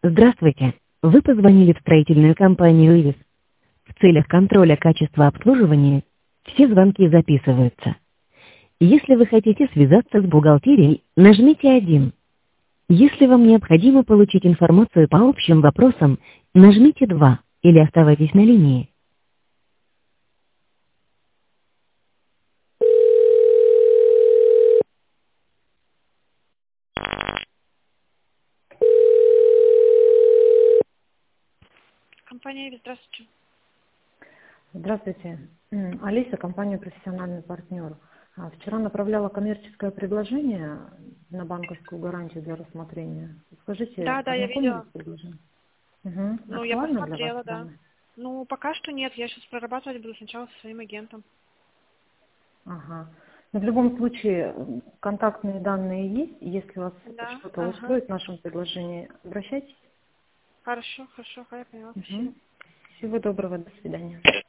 Здравствуйте. Вы позвонили в строительную компанию «Ивис». В целях контроля качества обслуживания все звонки записываются. Если вы хотите связаться с бухгалтерией, нажмите 1. Если вам необходимо получить информацию по общим вопросам, нажмите 2 или оставайтесь на линии. Компания «Ивис», здравствуйте. Здравствуйте. Алиса, компания «Профессиональный партнер». Вчера направляла коммерческое предложение на банковскую гарантию для рассмотрения. Скажите, Да, я ознакомились видела. с предложением? Угу. Ну, я Актуально для вас посмотрела, да. данное? Ну, пока что нет. Я сейчас прорабатывать буду сначала со своим агентом. Ага. Но в любом случае, контактные данные есть. Если вас Да, что-то ага. устроит в нашем предложении, обращайтесь. Хорошо, я поняла. Спасибо. Угу. Всего доброго, до свидания.